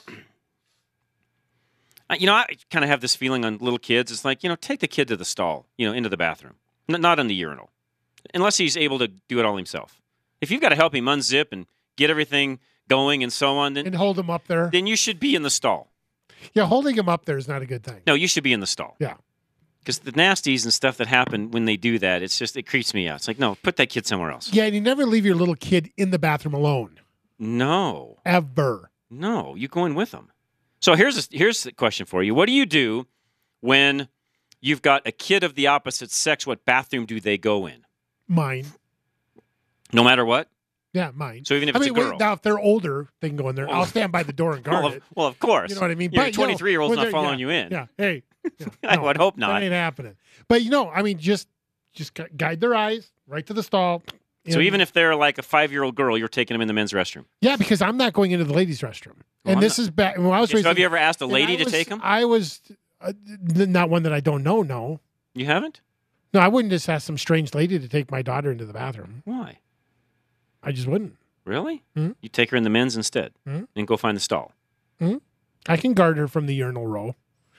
I- you know, I kind of have this feeling on little kids. It's like, you know, take the kid to the stall, you know, into the bathroom, N- not in the urinal, unless he's able to do it all himself. If you've got to help him unzip and get everything going and so on, then And hold them up there. then you should be in the stall. Yeah, holding him up there is not a good thing. No, you should be in the stall. Yeah. Because the nasties and stuff that happen when they do that, it's just, it creeps me out. It's like, no, put that kid somewhere else. Yeah, and you never leave your little kid in the bathroom alone. No. Ever. No, you go in with them. So here's a, here's the question for you. What do you do when you've got a kid of the opposite sex? What bathroom do they go in? Mine. No matter what? Yeah, mine. So even if I it's mean, a girl? wait, now if they're older, they can go in there. Well, I'll stand by the door and guard well, it. Of, well, of course. You know what I mean? Your But, twenty-three-year-old's you know, not following yeah, you in. Yeah, hey. Yeah, I no, would hope not. That ain't happening. But, you know, I mean, just just gu- guide their eyes right to the stall. So And- even if they're like a five-year-old girl, you're taking them in the men's restroom. Yeah, because I'm not going into the ladies' restroom. Well, and I'm this not- is back when I was Okay, so raising, have you ever asked a and lady I to was- take 'em? I was uh, n- not one that I don't know, no. You haven't? No, I wouldn't just ask some strange lady to take my daughter into the bathroom. Why? I just wouldn't. Really? Hmm? You take her in the men's instead Hmm? and go find the stall. Hmm? I can guard her from the urinal row.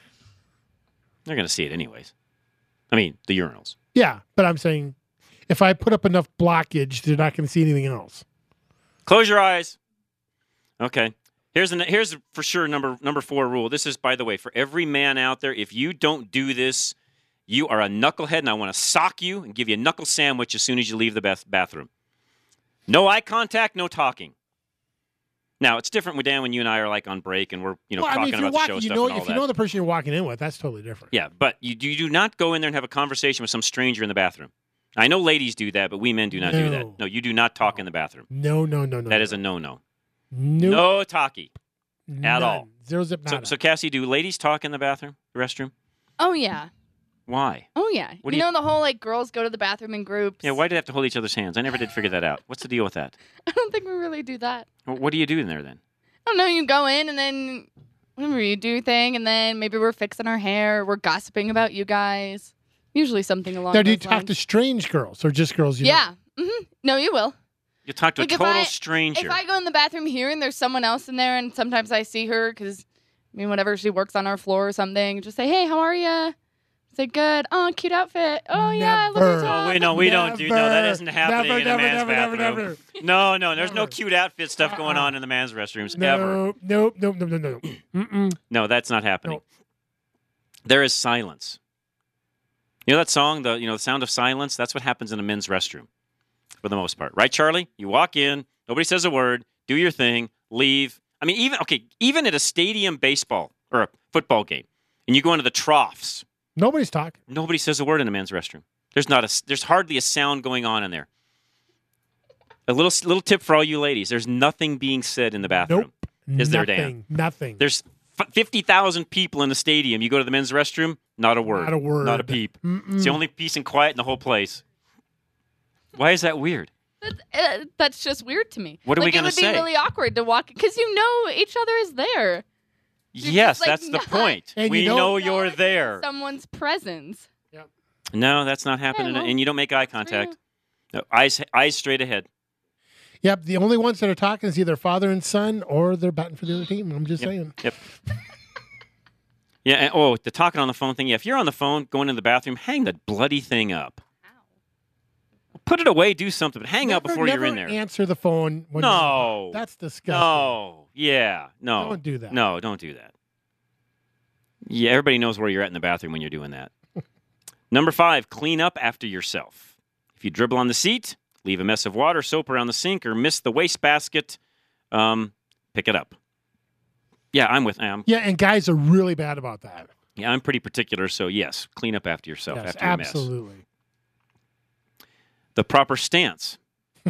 They're going to see it anyways. I mean, the urinals. Yeah, but I'm saying if I put up enough blockage, they're not going to see anything else. Close your eyes. Okay. Here's an, here's for sure number number four rule. This is, by the way, for every man out there. If you don't do this, you are a knucklehead, and I want to sock you and give you a knuckle sandwich as soon as you leave the bath- bathroom. No eye contact, no talking. Now it's different, Dan, when you and I are like on break and we're you know well, I talking mean, if you're about the walking, show you stuff know, and all if you that. know the person you're walking in with, that's totally different. Yeah, but you do, you do not go in there and have a conversation with some stranger in the bathroom. I know ladies do that, but we men do not do No. that. No, you do not talk in the bathroom. No, no, no, no. That no. is a no-no. Nope. No talkie at None. all. Zero zip So, nada. so, Cassie, do ladies talk in the bathroom, the restroom? Oh, yeah. Why? Oh, yeah. What do you you- know the whole, like, girls go to the bathroom in groups? Yeah, why do they have to hold each other's hands? I never did figure that out. What's the deal with that? I don't think we really do that. Well, what do you do in there then? I don't know. You go in and then whenever you do your thing, and then maybe we're fixing our hair, we're gossiping about you guys. Usually something along Now, do you those talk lines. to strange girls or just girls you Yeah. hmm No, you will. You talk to Like, a if total I- stranger. If I go in the bathroom here and there's someone else in there, and sometimes I see her because, I mean, whenever she works on our floor or something, just say, "Hey, how are you?" Say, "Good." "Oh, cute outfit." "Oh, yeah, I love your Never. top." Oh, wait, no, we don't do no. That Never. isn't happening Never, in a never, man's never, never, bathroom. never. No, no, there's no cute outfit stuff going on in the man's restrooms ever. No, no, no, no, no, no. Mm-mm. No, that's not happening. There is silence. You know that song, the you know, the Sound of Silence? That's what happens in a men's restroom for the most part. Right, Charlie? You walk in, nobody says a word, do your thing, leave. I mean, even okay, even at a stadium baseball or a football game, and you go into the troughs, Nobody's talking. nobody says a word in a men's restroom. There's not a there's hardly a sound going on in there. A little little tip for all you ladies: there's nothing being said in the bathroom. Nope. Is there, Nothing. Dan? Nothing. There's f- fifty thousand people in the stadium. You go to the men's restroom, not a word. Not a word. Not a peep. Mm-mm. It's the only peace and quiet in the whole place. Why is that weird? That's, uh, that's just weird to me. What are we like, gonna It would say? be really awkward to walk because you know each other is there. Yes, like, that's the not- point. And We you don't know know you're it's there. Someone's presence. No, that's not happening. well, and you don't make eye contact. No, eyes, eyes straight ahead. Yep. The only ones that are talking is either father and son or they're batting for the other team. I'm just Yep. saying. Yep. Yeah. And, oh, the talking on the phone thing. Yeah. If you're on the phone going to the bathroom, hang the bloody thing up. Put it away. Do something. But hang up Never- before you're in never there. Answer the phone. When No. That's disgusting. No. Yeah. No. Don't do that. No, don't do that. Yeah, everybody knows where you're at in the bathroom when you're doing that. Number five, clean up after yourself. If you dribble on the seat, leave a mess of water, soap around the sink, or miss the wastebasket, um, pick it up. Yeah, I'm with. I'm, Yeah, and guys are really bad about that. yeah, I'm pretty particular. So yes, clean up after yourself Yes, after your mess. absolutely. The proper stance.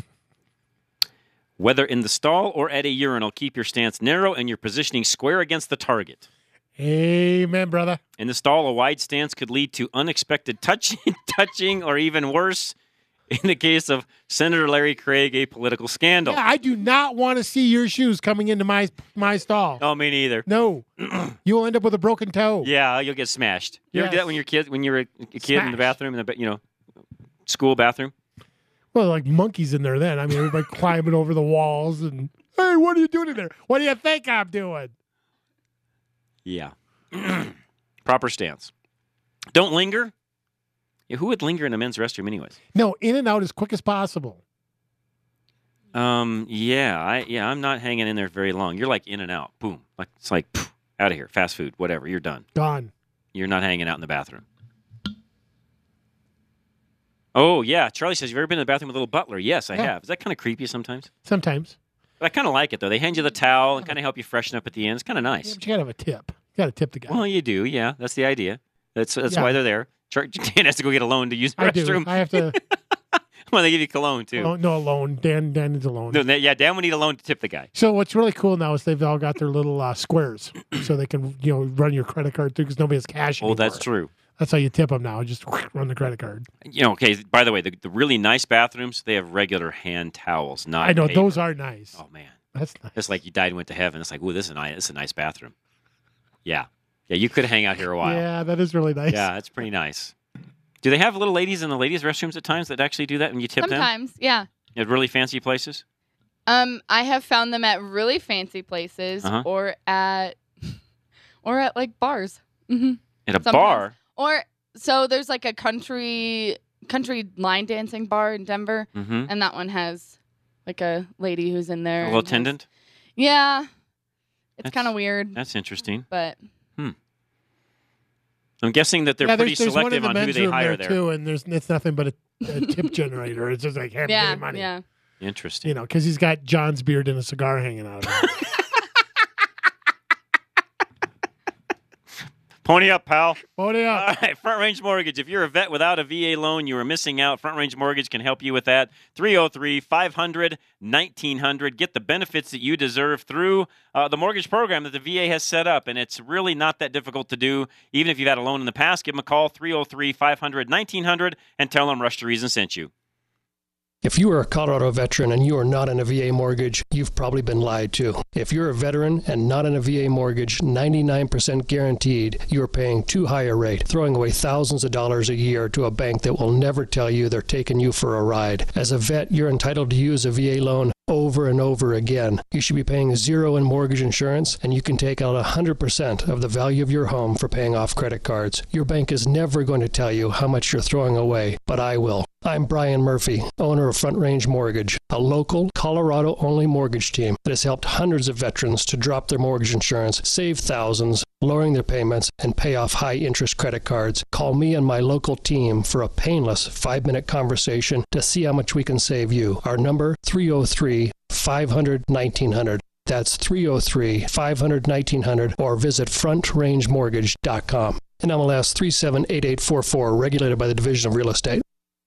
Whether in the stall or at a urinal, keep your stance narrow and your positioning square against the target. Amen, brother. In the stall, a wide stance could lead to unexpected touching, touching, or even worse, in the case of Senator Larry Craig, a political scandal. Yeah, I do not want to see your shoes coming into my my stall. Oh, me neither. No, you will end up with a broken toe. Yeah, you'll get smashed. You ever do Yes. that when you're kid, when you're a, a kid in Smash. the bathroom, in the ba- you know, school bathroom? Well, like monkeys in there then. I mean, everybody climbing over the walls and, hey, what are you doing in there? What do you think I'm doing? Yeah. Proper stance. Don't linger. Yeah, who would linger in a men's restroom, anyways? No, in and out as quick as possible. Um. Yeah. I. Yeah. I'm not hanging in there very long. You're like in and out. Boom. Like it's like. poof. Out of here. Fast food. Whatever. You're done. Gone. You're not hanging out in the bathroom. Oh, yeah. Charlie says, you've ever been in the bathroom with a little butler? Yes, I Yeah. have. Is that kind of creepy sometimes? Sometimes. But I kind of like it, though. They hand you the towel and kind of help you freshen up at the end. It's kind of Yeah, nice. but you got to have a tip. You got to tip the guy. Well, you do. Yeah, that's the idea. That's that's Yeah. why they're there. Char- Dan has to go get a loan to use the I do. restroom. I have to. Well, they give you cologne, too. No, no, a loan. Dan, Dan needs a loan. No, yeah, Dan would need a loan to tip the guy. So what's really cool now is they've all got their little uh, squares, so they can you know run your credit card through because nobody has cash. Oh, anymore. that's true. That's how you tip them now. Just run the credit card. You know, okay, by the way, the, the really nice bathrooms, they have regular hand towels, not I know paper. those are nice. Oh, man. That's nice. It's like you died and went to heaven. It's like, ooh, this is a nice, this is a nice bathroom. Yeah. Yeah, you could hang out here a while. Yeah, that is really nice. Yeah, that's pretty nice. Do they have little ladies in the ladies' restrooms at times that actually do that when you tip them? Sometimes, yeah. At really fancy places? Um, I have found them at really fancy places Uh-huh. or at or at like bars. Mm-hmm. At a bar? Or so there's like a country country line dancing bar in Denver, Mhm. and that one has like a lady who's in there. A little and has- attendant? yeah, it's That's- kind of weird, That's interesting. but Hmm. I'm guessing that they're yeah, pretty there's, there's one in selective the on who men's they room hire there there. too, and there's it's nothing but a, a tip generator. It's just like have yeah, money. yeah. Interesting. You know, because he's got John's beard and a cigar hanging out of it. Pony up, pal. Pony up. All right, Front Range Mortgage. If you're a vet without a V A loan, you are missing out. Front Range Mortgage can help you with that. three oh three, five hundred, nineteen hundred. Get the benefits that you deserve through uh, the mortgage program that the V A has set up, and it's really not that difficult to do. Even if you've had a loan in the past, give them a call, three oh three, five hundred, nineteen hundred, and tell them Rush to Reason sent you. If you are a Colorado veteran and you are not in a V A mortgage, you've probably been lied to. If you're a veteran and not in a V A mortgage, ninety-nine percent guaranteed, you are paying too high a rate, throwing away thousands of dollars a year to a bank that will never tell you they're taking you for a ride. As a vet, you're entitled to use a V A loan over and over again. You should be paying zero in mortgage insurance, and you can take out one hundred percent of the value of your home for paying off credit cards. Your bank is never going to tell you how much you're throwing away, but I will. I'm Brian Murphy, owner of Front Range Mortgage, a local, Colorado-only mortgage team that has helped hundreds of veterans to drop their mortgage insurance, save thousands, lowering their payments, and pay off high-interest credit cards. Call me and my local team for a painless five-minute conversation to see how much we can save you. Our number, three oh three, five hundred, nineteen hundred. That's three oh three, five hundred, nineteen hundred, or visit front range mortgage dot com. N M L S three seven eight eight four four, regulated by the Division of Real Estate.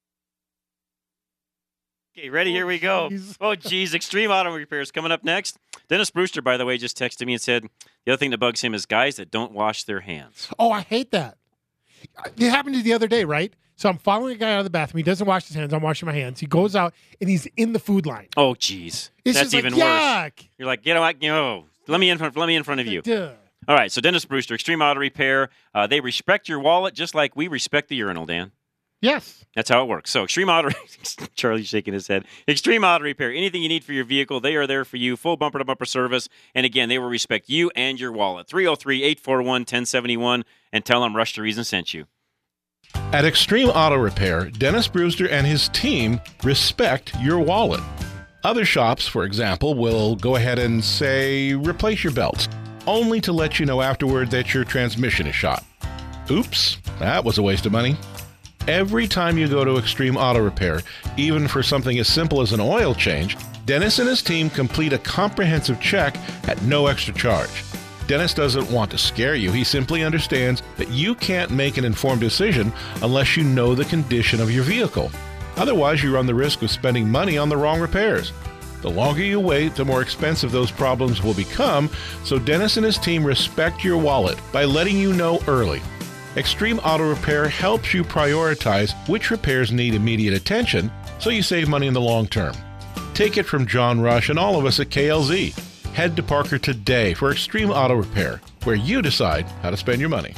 Okay, ready? Here we go. Oh, geez. Extreme Auto Repairs coming up next. Dennis Brewster, by the way, just texted me and said the other thing that bugs him is guys that don't wash their hands. Oh, I hate that. It happened to me the other day, right? So I'm following a guy out of the bathroom. He doesn't wash his hands. I'm washing my hands. He goes out and he's in the food line. Oh, geez. It's That's just like, even worse. yuck. You're like, you know what? You know, let me in front. Let me in front of you. Duh. All right. So Dennis Brewster, Extreme Auto Repair. Uh, they respect your wallet just like we respect the urinal, Dan. Yes. That's how it works. So Extreme Auto, Charlie's shaking his head. Extreme Auto Repair. Anything you need for your vehicle, they are there for you. Full bumper to bumper service. And again, they will respect you and your wallet. three oh three, eight four one, one oh seven one, and tell them Rush to Reason sent you. At Extreme Auto Repair, Dennis Brewster and his team respect your wallet. Other shops, for example, will go ahead and say, replace your belts, only to let you know afterward that your transmission is shot. Oops, that was a waste of money. Every time you go to Extreme Auto Repair, even for something as simple as an oil change, Dennis and his team complete a comprehensive check at no extra charge. Dennis doesn't want to scare you. He simply understands that you can't make an informed decision unless you know the condition of your vehicle. Otherwise, you run the risk of spending money on the wrong repairs. The longer you wait, the more expensive those problems will become, so Dennis and his team respect your wallet by letting you know early. Extreme Auto Repair helps you prioritize which repairs need immediate attention so you save money in the long term. Take it from John Rush and all of us at K L Z. Head to Parker today for Extreme Auto Repair, where you decide how to spend your money.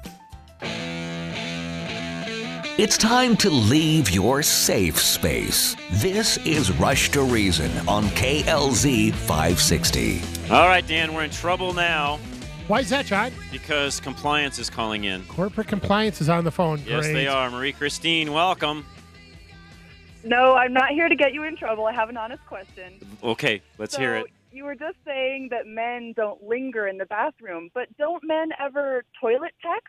It's time to leave your safe space. This is Rush to Reason on K L Z five sixty. All right, Dan, we're in trouble now. Why is that, John? Because compliance is calling in. Corporate compliance is on the phone. Yes, Great. they are. Marie Christine, welcome. No, I'm not here to get you in trouble. I have an honest question. Okay, let's so hear it. you were just saying that men don't linger in the bathroom, but don't men ever toilet text?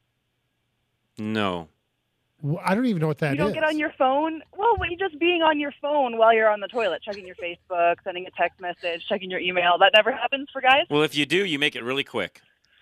No. Well, I don't even know what that you don't is. get on your phone? Well, what, you just being on your phone while you're on the toilet, checking your Facebook, sending a text message, checking your email. That never happens for guys? Well, if you do, you make it really quick.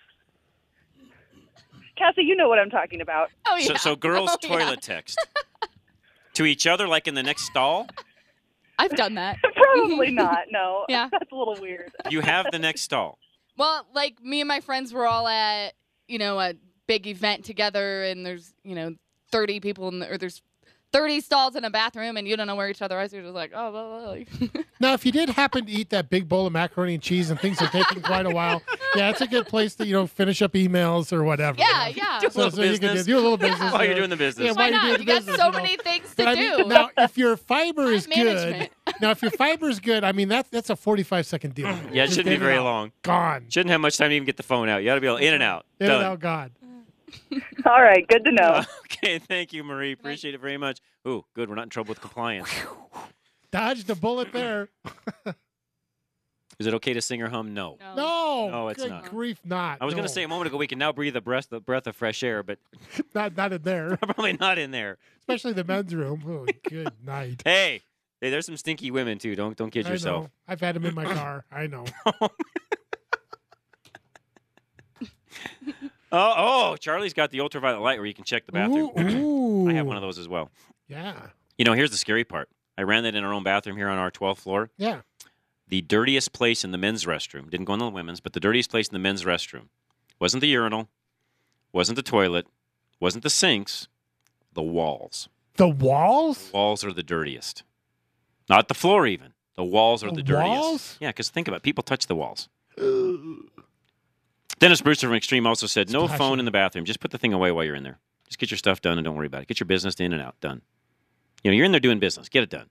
Cassie, you know what I'm talking about. Oh, yeah. So, so girls Oh, toilet yeah. text to each other, like in the next stall. I've done that. Probably not, no. Yeah. That's a little weird. You have the next stall. Well, like me and my friends were all at, you know, a big event together, and there's, you know, thirty people in the, or there's thirty stalls in a bathroom, and you don't know where each other are. So you're just like, oh, blah, blah, blah. Now, if you did happen to eat that big bowl of macaroni and cheese and things are taking quite a while, yeah, it's a good place to, you know, finish up emails or whatever. Yeah, you know? yeah. Do a So, little so you can business. do a little business. While you you're know. doing the business. Yeah, Why while you're not? doing You the got business, so you know. many things to But I do. mean, now, if your fiber is Time good, management. now if your fiber is good, I mean that's that's a forty-five second deal. Yeah, it Just shouldn't be in and very out. long. Gone. Shouldn't have much time to even get the phone out. You got to be able in and out. In Done. and out, gone. All right, good to know. Okay, thank you, Marie. Appreciate it very much. Ooh, good. We're not in trouble with compliance. Dodged a bullet there. Is it okay to sing or hum? No. No. No, it's good not. grief, not. I was no. going to say a moment ago we can now breathe a breath, the breath of fresh air, but not not in there, probably not in there. especially the men's room. Oh, good night. Hey, hey, there's some stinky women too. Don't don't kid I yourself. know. I've had them in my car. I know. Oh, oh, Charlie's got the ultraviolet light where you can check the bathroom. Ooh, I have one of those as well. Yeah. You know, here's the scary part. I ran that in our own bathroom here on our twelfth floor. Yeah. The dirtiest place in the men's restroom, didn't go in the women's, but the dirtiest place in the men's restroom wasn't the urinal, wasn't the toilet, wasn't the sinks, the walls. The walls? The walls are the dirtiest. Not the floor even. The walls are the, The dirtiest. walls? Yeah, because think about it. People touch the walls. Dennis Brewster from Extreme also said, no Splashing. phone in the bathroom. Just put the thing away while you're in there. Just get your stuff done and don't worry about it. Get your business in and out. Done. You know, you're in there doing business. Get it done.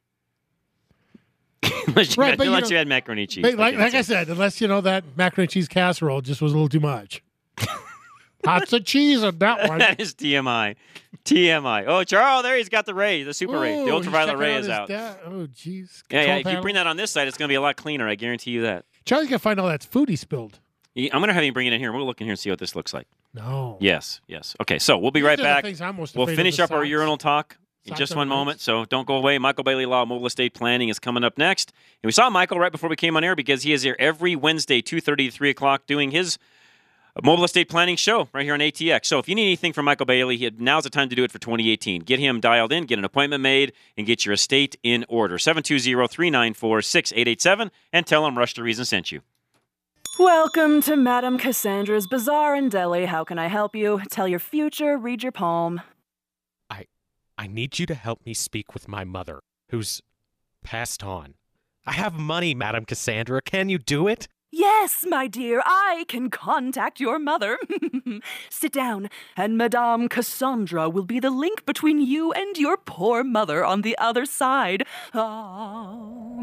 unless you, Right, had, but you unless know- you had macaroni and cheese. But like, for goodness like I sake. said, unless you know that macaroni and cheese casserole just was a little too much. Lots of cheese on that one. That is T M I. T M I. Oh, Charles, there he's got the ray, the super ray. Ooh, The he's ultraviolet checking ray out is his out. da- oh, jeez. Yeah, yeah. Control If you panel. bring that on this side, it's going to be a lot cleaner. I guarantee you that. Charlie's gonna find all that food he spilled. He- I'm going to have him bring it in here. We'll look in here and see what this looks like. No. Yes, yes. Okay, so we'll be These right are the back. things I'm most We'll afraid of, finish the up our socks. urinal talk in Socks just on one the moment, legs. so don't go away. Michael Bailey Law Mobile Estate Planning is coming up next. And we saw Michael right before we came on air because he is here every Wednesday, two thirty to three o'clock, doing his mobile estate planning show right here on A T X. So if you need anything from Michael Bailey, he, now's the time to do it for twenty eighteen. Get him dialed in, get an appointment made, and get your estate in order. seven two zero, three nine four, six eight eight seven, and tell him Rush to Reason sent you. Welcome to Madame Cassandra's Bazaar in Delhi. How can I help you? Tell your future, read your palm. I I need you to help me speak with my mother, who's passed on. I have money, Madame Cassandra. Can you do it? Yes, my dear, I can contact your mother. Sit down, and Madame Cassandra will be the link between you and your poor mother on the other side. Ah,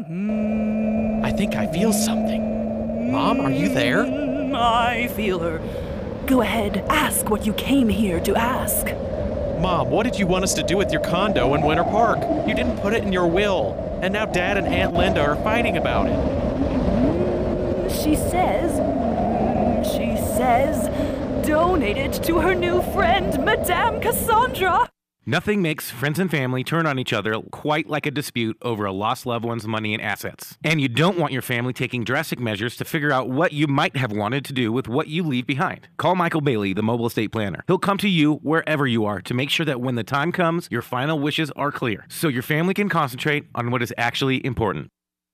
mm, I think I feel something. Mom, are you there? mm, I feel her. Go ahead, ask what you came here to ask. Mom, what did you want us to do with your condo in Winter Park? You didn't put it in your will. And now Dad and Aunt Linda are fighting about it. She says, she says, donate it to her new friend, Madame Cassandra. Nothing makes friends and family turn on each other quite like a dispute over a lost loved one's money and assets. And you don't want your family taking drastic measures to figure out what you might have wanted to do with what you leave behind. Call Michael Bailey, the mobile estate planner. He'll come to you wherever you are to make sure that when the time comes, your final wishes are clear, so your family can concentrate on what is actually important.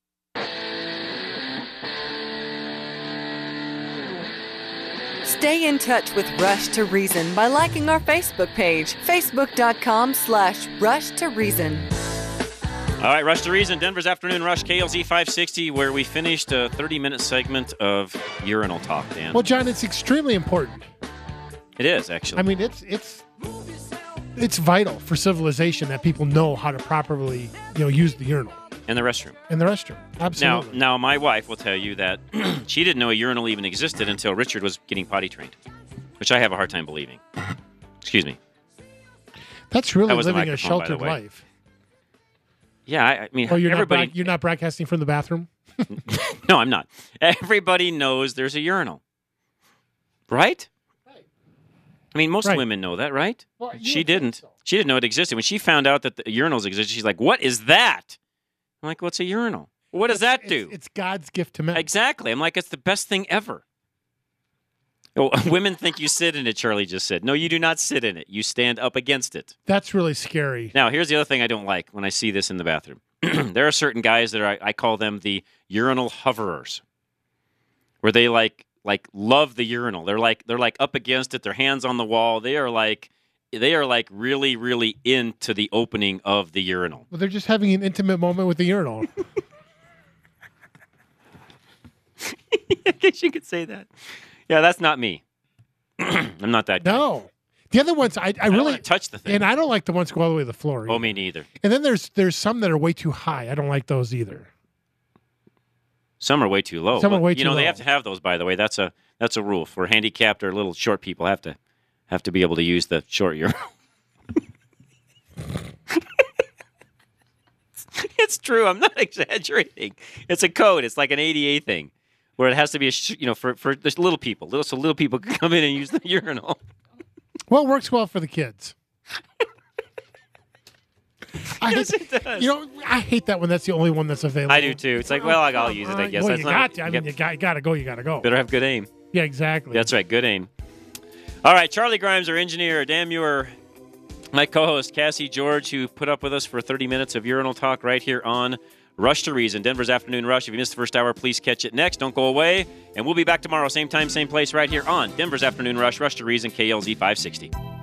Stay in touch with Rush to Reason by liking our Facebook page, facebook.com slash Rush to Reason. All right, Rush to Reason, Denver's Afternoon Rush, K L Z five sixty, where we finished a thirty-minute segment of urinal talk, Dan. Well, John, it's extremely important. It is, actually. I mean, it's it's it's vital for civilization that people know how to properly, you know, use the urinal In the restroom. in the restroom. Absolutely. Now, now, my wife will tell you that she didn't know a urinal even existed until Richard was getting potty trained, which I have a hard time believing. Excuse me. That's really That was the living a microphone, by the sheltered way. life. Yeah, I, I mean, Oh, you're everybody. not broad- you're not broadcasting from the bathroom. No, I'm not. Everybody knows there's a urinal. Right? I mean, most Right. women know that, right? Well, you she would think didn't. so. She didn't know it existed. When she found out that the urinals existed, she's like, what is that? I'm like, what's a urinal? What does that do? It's God's gift to men. Exactly. I'm like, it's the best thing ever. Oh, women think you sit in it, Charlie just said. No, you do not sit in it. You stand up against it. That's really scary. Now, here's the other thing I don't like when I see this in the bathroom. There are certain guys that are, I, I call them the urinal hoverers, where they like like love the urinal. They're like they're like up against it. Their hands on the wall. They are like they are like really really into the opening of the urinal. Well, they're just having an intimate moment with the urinal. I guess you could say that. Yeah, that's not me. I'm not that guy. No. The other ones, I, I, really wanna touch the thing. And I don't like the ones that go all the way to the floor. Oh, either. me neither. And then there's there's some that are way too high. I don't like those either. Some are way too low. Some are way you too know, they low. have to have those, by the way. That's a that's a rule for handicapped or little short people. Have to have to be able to use the short urinal. It's true. I'm not exaggerating. It's a code. It's like an A D A thing, where it has to be a sh- you know for for there's little people, little so little people can come in and use the urinal. Well, it works well for the kids. I Yes, hate, it does. You know, I hate that when that's the only one that's available. I do too. It's like, well, I'll, I'll use it. I guess. Well, That's you not, got to. I you mean, got- you got, you got to go. You got to go. better have good aim. Yeah, exactly. That's right. Good aim. All right, Charlie Grimes, our engineer, Dan Muir, my co-host Cassie George, who put up with us for thirty minutes of urinal talk right here on Rush to Reason, Denver's Afternoon Rush. If you missed the first hour, please catch it next. Don't go away. And we'll be back tomorrow, same time, same place, right here on Denver's Afternoon Rush, Rush to Reason, K L Z five sixty.